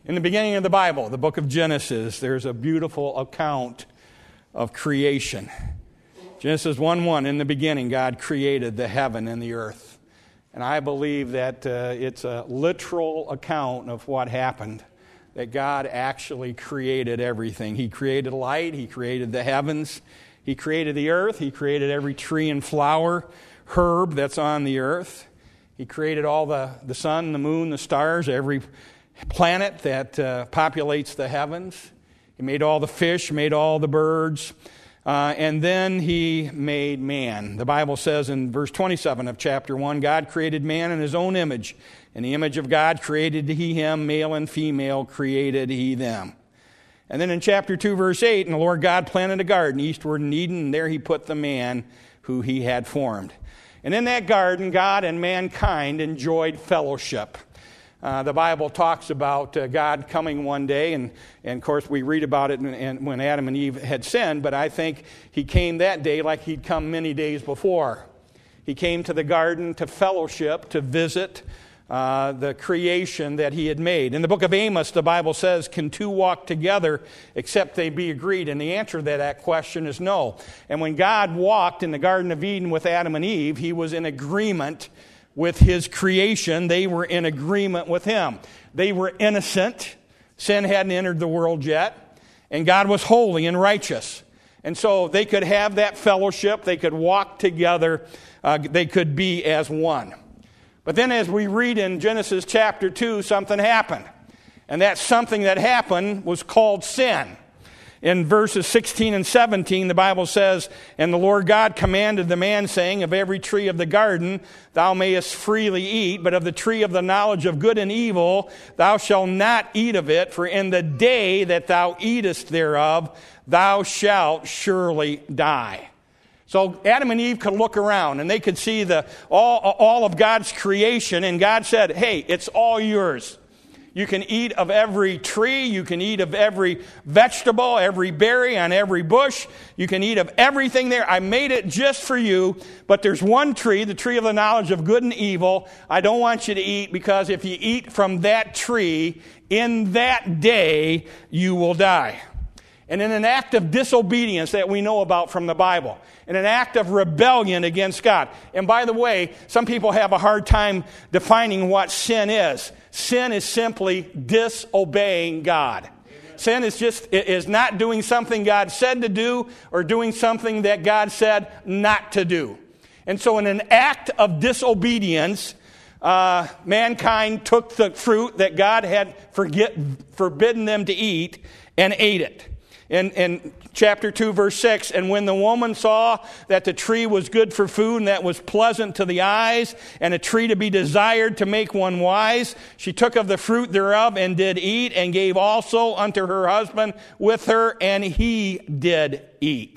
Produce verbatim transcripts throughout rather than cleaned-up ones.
In the beginning of the Bible, the book of Genesis, there's a beautiful account of creation. Genesis one one, in the beginning, God created the heaven and the earth. And I believe that uh, it's a literal account of what happened, that God actually created everything. He created light, He created the heavens, He created the earth, He created every tree and flower, herb that's on the earth. He created all the, the sun, the moon, the stars, every planet that uh, populates the heavens. He made all the fish, made all the birds, uh, and then He made man. The Bible says in verse twenty-seven of chapter one, God created man in His own image. In the image of God created He him, male and female created He them. And then in chapter two, verse eight, and the Lord God planted a garden eastward in Eden, and there He put the man who He had formed. And in that garden, God and mankind enjoyed fellowship. Uh, the Bible talks about uh, God coming one day, and, and of course we read about it in, in, when Adam and Eve had sinned, but I think He came that day like He'd come many days before. He came to the garden to fellowship, to visit uh, the creation that He had made. In the book of Amos, the Bible says, can two walk together except they be agreed? And the answer to that question is no. And when God walked in the Garden of Eden with Adam and Eve, He was in agreement with His creation. They were in agreement with Him. They were innocent. Sin hadn't entered the world yet. And God was holy and righteous. And so they could have that fellowship. They could walk together. Uh, they could be as one. But then as we read in Genesis chapter two, something happened. And that something that happened was called sin. In verses sixteen and seventeen, the Bible says, and the Lord God commanded the man, saying, of every tree of the garden thou mayest freely eat, but of the tree of the knowledge of good and evil thou shalt not eat of it, for in the day that thou eatest thereof thou shalt surely die. So Adam and Eve could look around, and they could see the all, all of God's creation, and God said, hey, it's all yours. You can eat of every tree. You can eat of every vegetable, every berry on every bush. You can eat of everything there. I made it just for you, but there's one tree, the tree of the knowledge of good and evil, I don't want you to eat, because if you eat from that tree, in that day you will die. And in an act of disobedience that we know about from the Bible, in an act of rebellion against God. And by the way, some people have a hard time defining what sin is. Sin is simply disobeying God. Amen. Sin is just is not doing something God said to do, or doing something that God said not to do. And so in an act of disobedience, uh, mankind took the fruit that God had forget, forbidden them to eat and ate it. In, in chapter two, verse six, and when the woman saw that the tree was good for food, and that was pleasant to the eyes, and a tree to be desired to make one wise, she took of the fruit thereof, and did eat, and gave also unto her husband with her, and he did eat.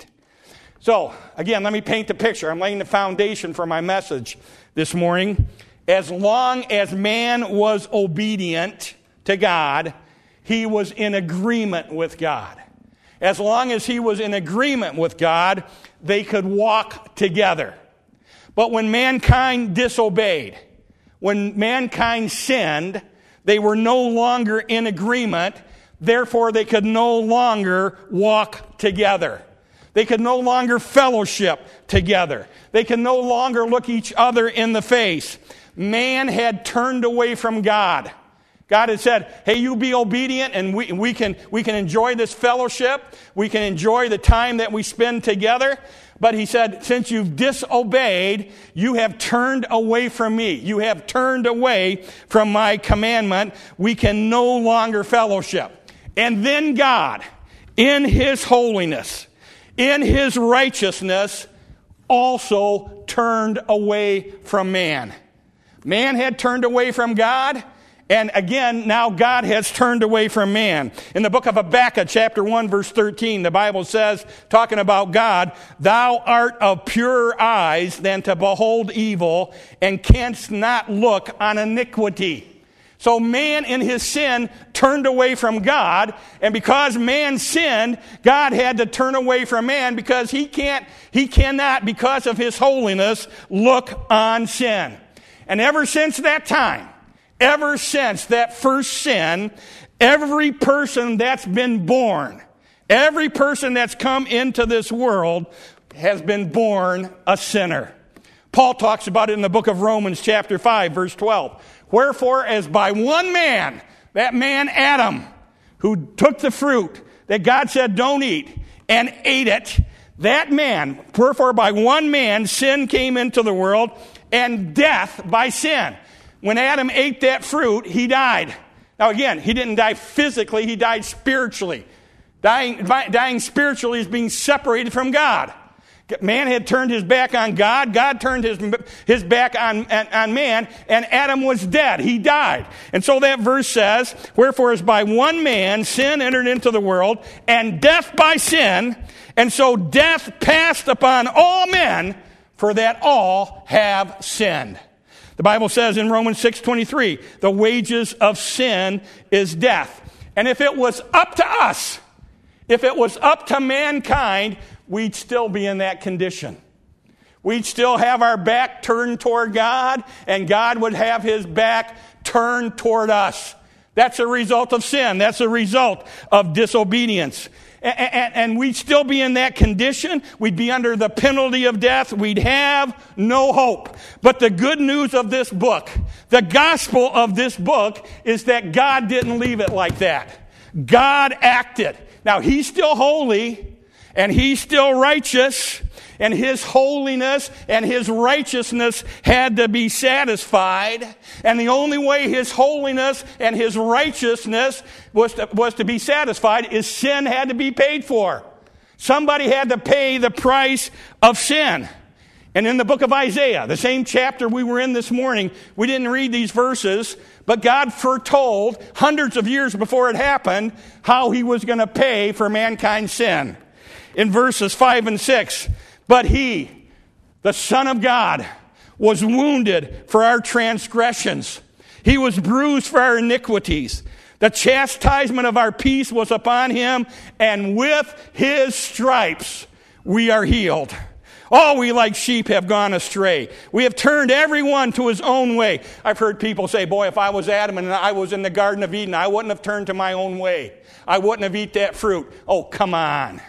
So, again, let me paint the picture. I'm laying the foundation for my message this morning. As long as man was obedient to God, he was in agreement with God. As long as he was in agreement with God, they could walk together. But when mankind disobeyed, when mankind sinned, they were no longer in agreement. Therefore, they could no longer walk together. They could no longer fellowship together. They could no longer look each other in the face. Man had turned away from God. God had said, hey, you be obedient, and we, we can we can enjoy this fellowship. We can enjoy the time that we spend together. But He said, since you've disobeyed, you have turned away from me. You have turned away from my commandment. We can no longer fellowship. And then God, in His holiness, in His righteousness, also turned away from man. Man had turned away from God. And again, now God has turned away from man. In the book of Habakkuk, chapter one, verse thirteen, the Bible says, talking about God, thou art of purer eyes than to behold evil, and canst not look on iniquity. So man in his sin turned away from God, and because man sinned, God had to turn away from man, because he can't, he cannot, because of His holiness, look on sin. And ever since that time, Ever since that first sin, Every person that's been born, every person that's come into this world has been born a sinner. Paul talks about it in the book of Romans chapter five, verse twelve. Wherefore, as by one man, that man Adam, who took the fruit that God said don't eat, and ate it, that man, wherefore by one man sin came into the world, and death by sin. When Adam ate that fruit, he died. Now again, he didn't die physically, he died spiritually. Dying, dying spiritually is being separated from God. Man had turned his back on God. God turned his, his back on, on, on man, and Adam was dead. He died. And so that verse says, wherefore as by one man sin entered into the world, and death by sin, and so death passed upon all men, for that all have sinned. The Bible says in Romans six twenty-three, the wages of sin is death. And if it was up to us, if it was up to mankind, we'd still be in that condition. We'd still have our back turned toward God, and God would have his back turned toward us. That's a result of sin. That's a result of disobedience. And, and, and we'd still be in that condition. We'd be under the penalty of death. We'd have no hope. But the good news of this book, the gospel of this book, is that God didn't leave it like that. God acted. Now, he's still holy, and he's still righteous, and his holiness and his righteousness had to be satisfied. And the only way his holiness and his righteousness was to, was to be satisfied is sin had to be paid for. Somebody had to pay the price of sin. And in the book of Isaiah, the same chapter we were in this morning, we didn't read these verses, but God foretold hundreds of years before it happened how he was going to pay for mankind's sin. In verses five and six, but he, the Son of God, was wounded for our transgressions. He was bruised for our iniquities. The chastisement of our peace was upon him, and with his stripes we are healed. All we like sheep have gone astray. We have turned everyone to his own way. I've heard people say, boy, if I was Adam and I was in the Garden of Eden, I wouldn't have turned to my own way. I wouldn't have eaten that fruit. Oh, come on.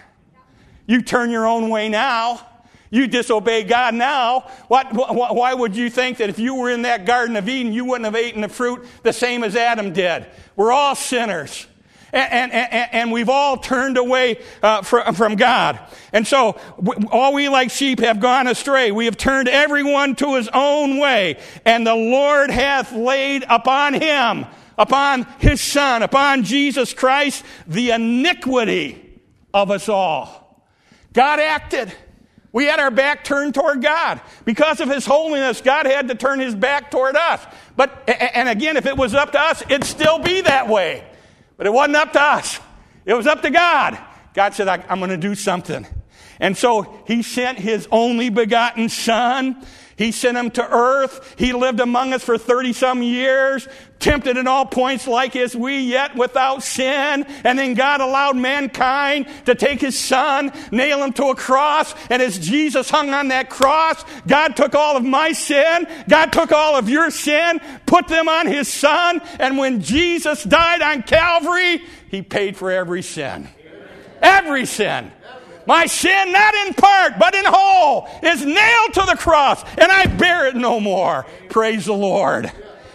You turn your own way now. You disobey God now. What, wh- why would you think that if you were in that Garden of Eden, you wouldn't have eaten the fruit the same as Adam did? We're all sinners. And, and, and, and we've all turned away uh, from, from God. And so w- all we like sheep have gone astray. We have turned everyone to his own way. And the Lord hath laid upon him, upon his Son, upon Jesus Christ, the iniquity of us all. God acted. We had our back turned toward God. Because of his holiness, God had to turn his back toward us. But, and again, if it was up to us, it'd still be that way. But it wasn't up to us. It was up to God. God said, I'm going to do something. And so he sent his only begotten Son. He sent him to earth. He lived among us for thirty-some years, tempted in all points like as we, yet without sin. And then God allowed mankind to take his Son, nail him to a cross. And as Jesus hung on that cross, God took all of my sin. God took all of your sin, put them on his Son. And when Jesus died on Calvary, he paid for every sin. Every sin. My sin, not in part, but in whole, is nailed to the cross, and I bear it no more. Praise the Lord.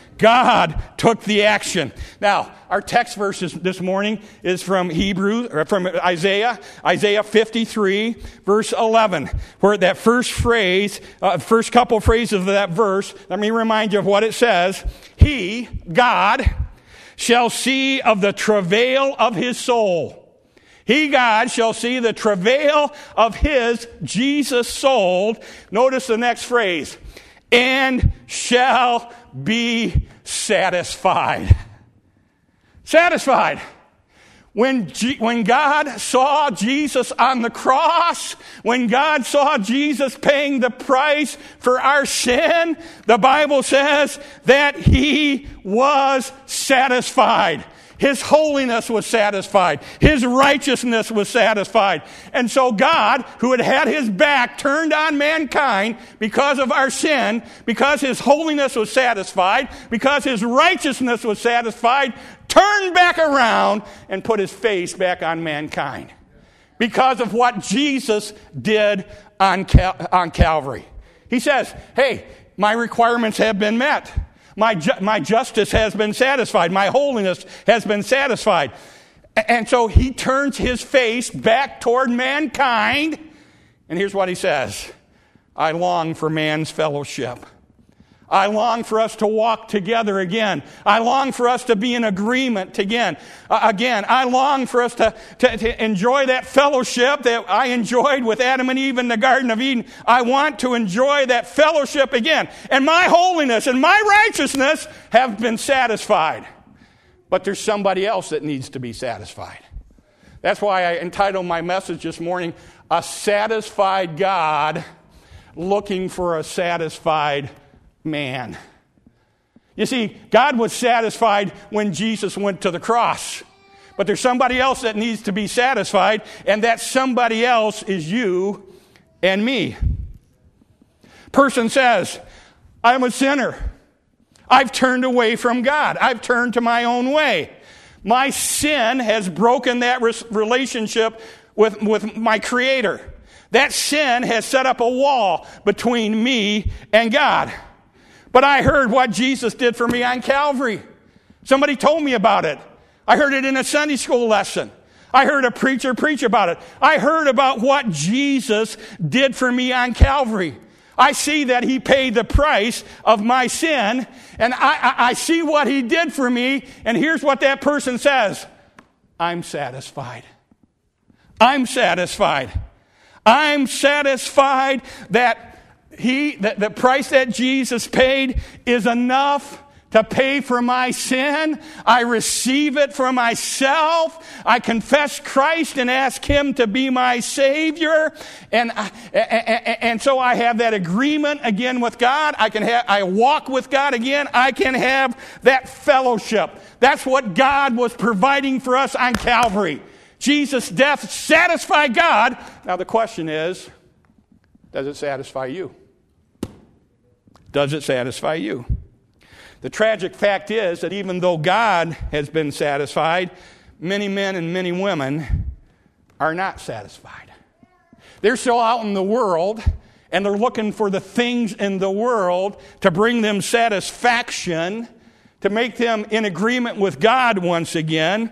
God took the action. Now, our text verse this morning is from Hebrews, or from Isaiah, Isaiah fifty-three, verse eleven, where that first phrase, uh, first couple phrases of that verse, let me remind you of what it says. He, God, shall see of the travail of his soul. He, God, shall see the travail of his, Jesus' soul. Notice the next phrase. And shall be satisfied. Satisfied. When, G- when God saw Jesus on the cross, when God saw Jesus paying the price for our sin, the Bible says that he was satisfied. His holiness was satisfied. His righteousness was satisfied. And so God, who had had his back turned on mankind because of our sin, because his holiness was satisfied, because his righteousness was satisfied, turned back around and put his face back on mankind because of what Jesus did on Cal- on Calvary. He says, hey, my requirements have been met. My, ju- my justice has been satisfied. My holiness has been satisfied. And so he turns his face back toward mankind. And here's what he says. I long for man's fellowship. I long for us to walk together again. I long for us to be in agreement again. Uh, again, I long for us to, to, to enjoy that fellowship that I enjoyed with Adam and Eve in the Garden of Eden. I want to enjoy that fellowship again. And my holiness and my righteousness have been satisfied. But there's somebody else that needs to be satisfied. That's why I entitled my message this morning, A Satisfied God Looking for a Satisfied Man. You see, God was satisfied when Jesus went to the cross. But there's somebody else that needs to be satisfied, and that somebody else is you and me. Person says, I'm a sinner. I've turned away from God. I've turned to my own way. My sin has broken that relationship with, with my Creator. That sin has set up a wall between me and God. But I heard what Jesus did for me on Calvary. Somebody told me about it. I heard it in a Sunday school lesson. I heard a preacher preach about it. I heard about what Jesus did for me on Calvary. I see that he paid the price of my sin, and I, I, I see what he did for me, and here's what that person says. I'm satisfied. I'm satisfied. I'm satisfied that He, the, the price that Jesus paid is enough to pay for my sin. I receive it for myself. I confess Christ and ask him to be my Savior. And, I, and, and so I have that agreement again with God. I can have, I walk with God again. I can have that fellowship. That's what God was providing for us on Calvary. Jesus' death satisfied God. Now the question is, does it satisfy you? Does it satisfy you? The tragic fact is that even though God has been satisfied, many men and many women are not satisfied. They're still out in the world, and they're looking for the things in the world to bring them satisfaction, to make them in agreement with God once again.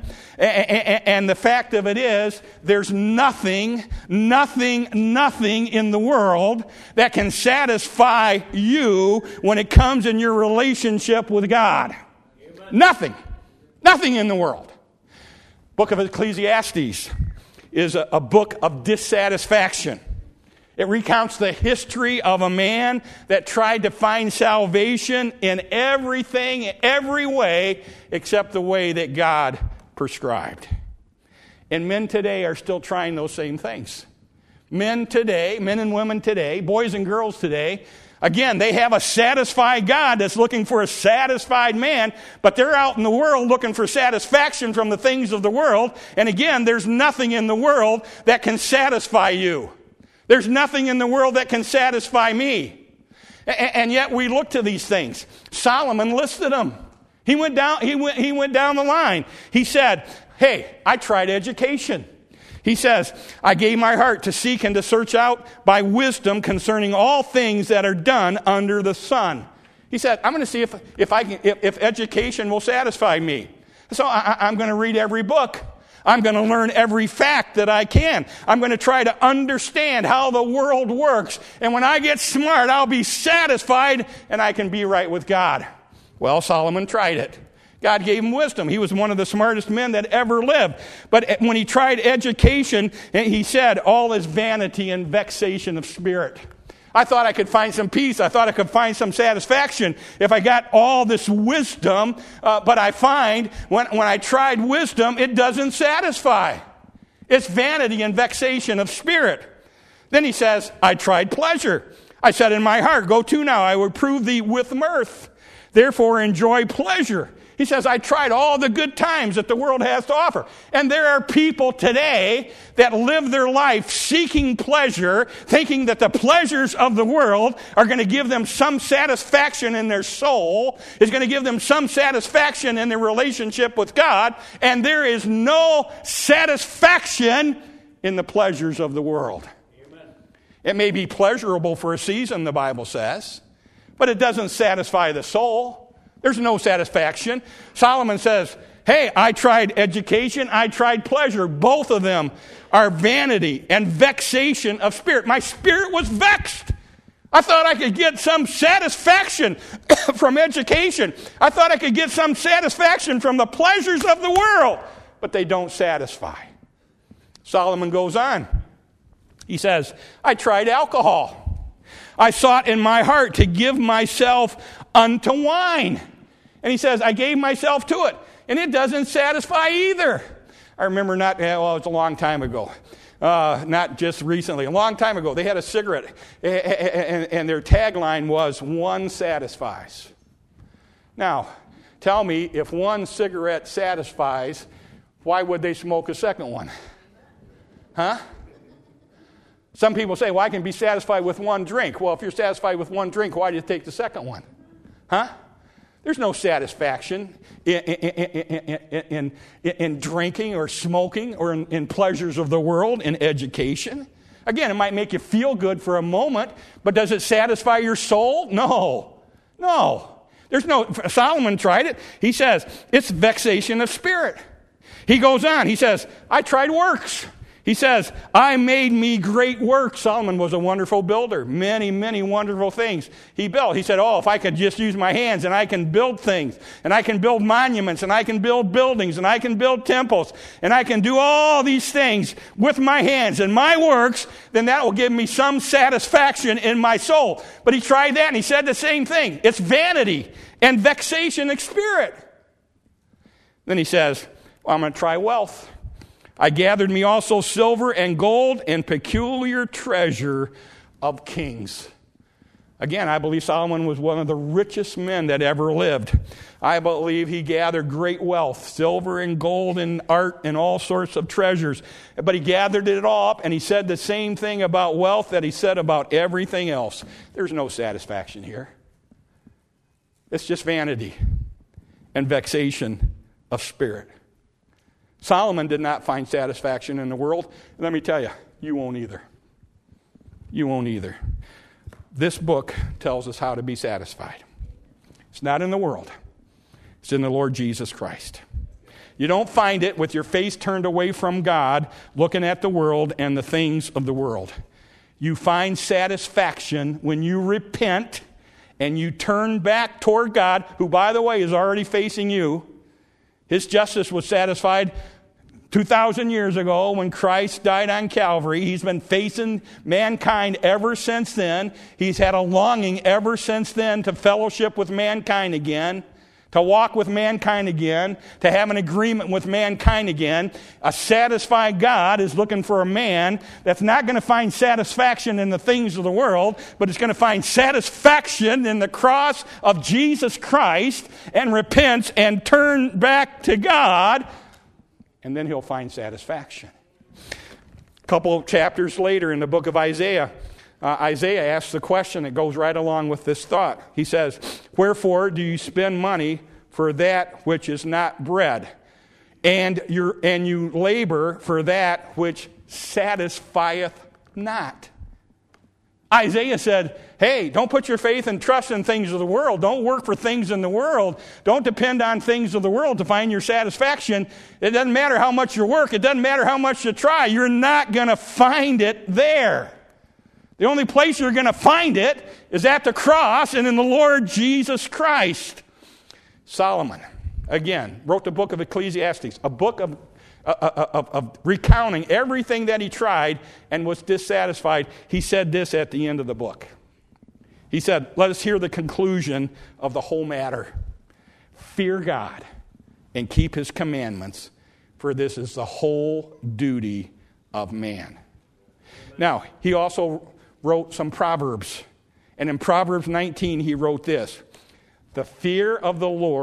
And the fact of it is, there's nothing, nothing, nothing in the world that can satisfy you when it comes in your relationship with God. Amen. Nothing. Nothing in the world. Book of Ecclesiastes is a, a book of dissatisfaction. It recounts the history of a man that tried to find salvation in everything, every way, except the way that God prescribed. And men today are still trying those same things. Men today, men and women today, boys and girls today, again, they have a satisfied God that's looking for a satisfied man, but they're out in the world looking for satisfaction from the things of the world. And again, there's nothing in the world that can satisfy you. There's nothing in the world that can satisfy me. And yet we look to these things. Solomon listed them. He went down, he went, he went down the line. He said, hey, I tried education. He says, I gave my heart to seek and to search out by wisdom concerning all things that are done under the sun. He said, I'm going to see if, if, I can, if, if education will satisfy me. So I, I'm going to read every book. I'm going to learn every fact that I can. I'm going to try to understand how the world works. And when I get smart, I'll be satisfied and I can be right with God. Well, Solomon tried it. God gave him wisdom. He was one of the smartest men that ever lived. But when he tried education, he said, all is vanity and vexation of spirit. I thought I could find some peace. I thought I could find some satisfaction if I got all this wisdom. Uh, but I find when, when I tried wisdom, it doesn't satisfy. It's vanity and vexation of spirit. Then he says, I tried pleasure. I said in my heart, go to now, I will prove thee with mirth. Therefore enjoy pleasure He says, I tried all the good times that the world has to offer. And there are people today that live their life seeking pleasure, thinking that the pleasures of the world are going to give them some satisfaction in their soul, is going to give them some satisfaction in their relationship with God, and there is no satisfaction in the pleasures of the world. Amen. It may be pleasurable for a season, the Bible says, but it doesn't satisfy the soul. There's no satisfaction. Solomon says, hey, I tried education, I tried pleasure. Both of them are vanity and vexation of spirit. My spirit was vexed. I thought I could get some satisfaction from education. I thought I could get some satisfaction from the pleasures of the world, but they don't satisfy. Solomon goes on. He says, I tried alcohol. I sought in my heart to give myself unto wine. And he says, I gave myself to it. And it doesn't satisfy either. I remember not, well, it was a long time ago. Uh, not just recently. A long time ago, they had a cigarette. And, and their tagline was, one satisfies. Now, tell me, if one cigarette satisfies, why would they smoke a second one? Huh? Some people say, well, I can be satisfied with one drink. Well, if you're satisfied with one drink, why do you take the second one? Huh? There's no satisfaction in, in, in, in, in drinking or smoking or in, in pleasures of the world, in education. Again, it might make you feel good for a moment, but does it satisfy your soul? No. No. There's no, Solomon tried it. He says, it's vexation of spirit. He goes on. He says, I tried works. He says, I made me great work. Solomon was a wonderful builder. Many, many wonderful things he built. He said, oh, if I could just use my hands and I can build things and I can build monuments and I can build buildings and I can build temples and I can do all these things with my hands and my works, then that will give me some satisfaction in my soul. But he tried that and he said the same thing. It's vanity and vexation of spirit. Then he says, well, I'm going to try wealth. I gathered me also silver and gold and peculiar treasure of kings. Again, I believe Solomon was one of the richest men that ever lived. I believe he gathered great wealth, silver and gold and art and all sorts of treasures. But he gathered it all up, and he said the same thing about wealth that he said about everything else. There's no satisfaction here. It's just vanity and vexation of spirit. Solomon did not find satisfaction in the world. Let me tell you, you won't either. You won't either. This book tells us how to be satisfied. It's not in the world. It's in the Lord Jesus Christ. You don't find it with your face turned away from God, looking at the world and the things of the world. You find satisfaction when you repent and you turn back toward God, who, by the way, is already facing you. His justice was satisfied two thousand years ago when Christ died on Calvary. He's been facing mankind ever since then. He's had a longing ever since then to fellowship with mankind again, to walk with mankind again, to have an agreement with mankind again. A satisfied God is looking for a man that's not going to find satisfaction in the things of the world, but is going to find satisfaction in the cross of Jesus Christ and repents and turn back to God, and then he'll find satisfaction. A couple of chapters later in the book of Isaiah, Uh, Isaiah asks the question that goes right along with this thought. He says, wherefore do you spend money for that which is not bread, and, your, and you labor for that which satisfieth not? Isaiah said, hey, don't put your faith and trust in things of the world. Don't work for things in the world. Don't depend on things of the world to find your satisfaction. It doesn't matter how much you work. It doesn't matter how much you try. You're not going to find it there. The only place you're going to find it is at the cross and in the Lord Jesus Christ. Solomon, again, wrote the book of Ecclesiastes, a book of, uh, of, of recounting everything that he tried and was dissatisfied. He said this at the end of the book. He said, let us hear the conclusion of the whole matter. Fear God and keep his commandments, for this is the whole duty of man. Now, he also wrote some Proverbs. And in Proverbs nineteen, he wrote this: the fear of the Lord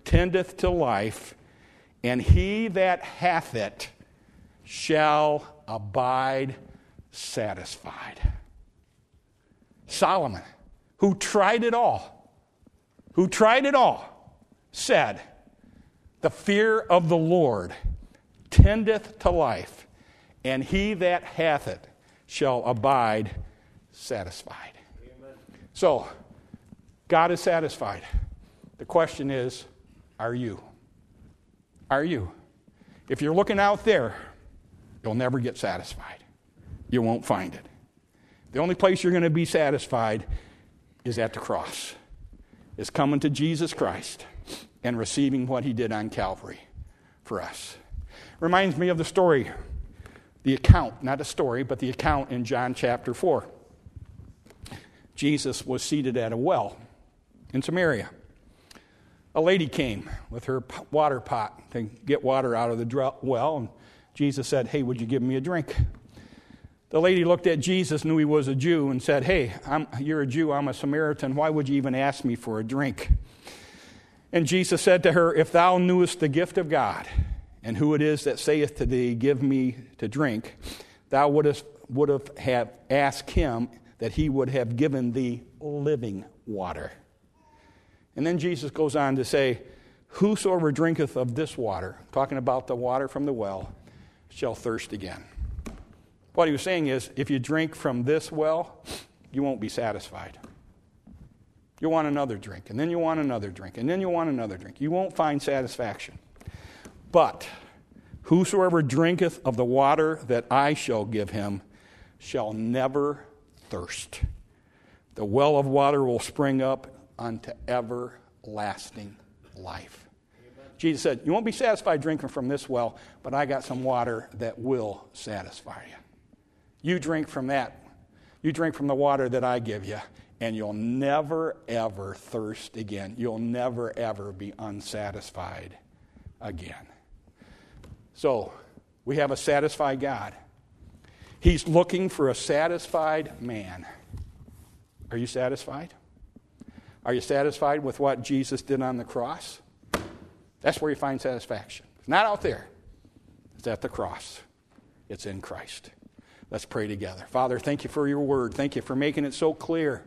tendeth to life, and he that hath it shall abide satisfied. Solomon, who tried it all, who tried it all, said, the fear of the Lord tendeth to life, and he that hath it shall abide satisfied. Amen. So, God is satisfied. The question is, are you? Are you? If you're looking out there, you'll never get satisfied. You won't find it. The only place you're going to be satisfied is at the cross. Is coming to Jesus Christ and receiving what he did on Calvary for us. Reminds me of the story, the account, not a story, but the account in John chapter four. Jesus was seated at a well in Samaria. A lady came with her water pot to get water out of the well, and Jesus said, hey, would you give me a drink? The lady looked at Jesus, knew he was a Jew, and said, hey, I'm, you're a Jew, I'm a Samaritan. Why would you even ask me for a drink? And Jesus said to her, if thou knewest the gift of God, and who it is that saith to thee, give me to drink, thou wouldst would have, have asked him that he would have given thee living water. And then Jesus goes on to say, whosoever drinketh of this water, talking about the water from the well, shall thirst again. What he was saying is, if you drink from this well, you won't be satisfied. You'll want another drink, and then you want another drink, and then you want another drink. You won't find satisfaction. But whosoever drinketh of the water that I shall give him shall never thirst. The well of water will spring up unto everlasting life. Amen. Jesus said, you won't be satisfied drinking from this well, but I got some water that will satisfy you. You drink from that. You drink from the water that I give you, and you'll never, ever thirst again. You'll never, ever be unsatisfied again. So, we have a satisfied God. He's looking for a satisfied man. Are you satisfied? Are you satisfied with what Jesus did on the cross? That's where you find satisfaction. It's not out there. It's at the cross. It's in Christ. Let's pray together. Father, thank you for your word. Thank you for making it so clear,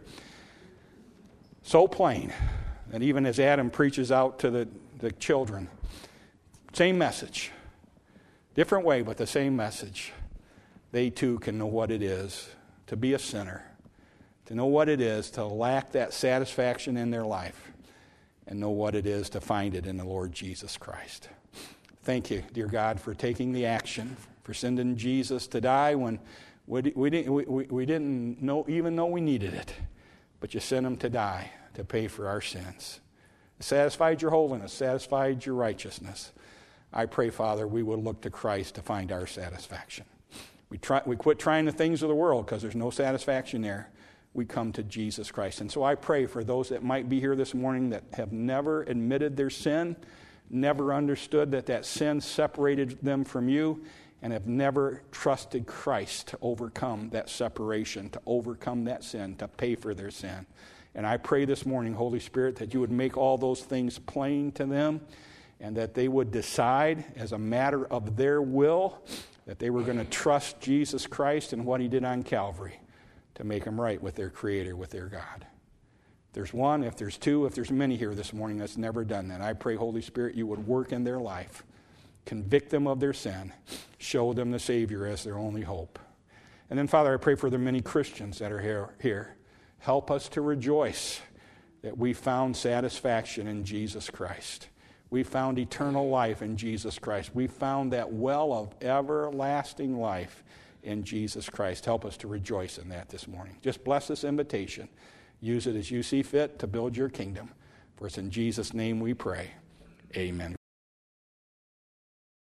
so plain, that even as Adam preaches out to the, the children, same message, different way, but the same message. They too can know what it is to be a sinner, to know what it is to lack that satisfaction in their life, and know what it is to find it in the Lord Jesus Christ. Thank you, dear God, for taking the action, for sending Jesus to die when we, we, didn't, we, we didn't know, even know we needed it. But you sent him to die to pay for our sins. It satisfied your holiness, satisfied your righteousness. I pray, Father, we would look to Christ to find our satisfaction. We try, we quit trying the things of the world because there's no satisfaction there. We come to Jesus Christ. And so I pray for those that might be here this morning that have never admitted their sin, never understood that that sin separated them from you, and have never trusted Christ to overcome that separation, to overcome that sin, to pay for their sin. And I pray this morning, Holy Spirit, that you would make all those things plain to them, and that they would decide as a matter of their will that they were going to trust Jesus Christ and what he did on Calvary to make them right with their Creator, with their God. If there's one, if there's two, if there's many here this morning that's never done that, I pray, Holy Spirit, you would work in their life, convict them of their sin, show them the Savior as their only hope. And then, Father, I pray for the many Christians that are here. here. Help us to rejoice that we found satisfaction in Jesus Christ. We found eternal life in Jesus Christ. We found that well of everlasting life in Jesus Christ. Help us to rejoice in that this morning. Just bless this invitation. Use it as you see fit to build your kingdom. For it's in Jesus' name we pray. Amen.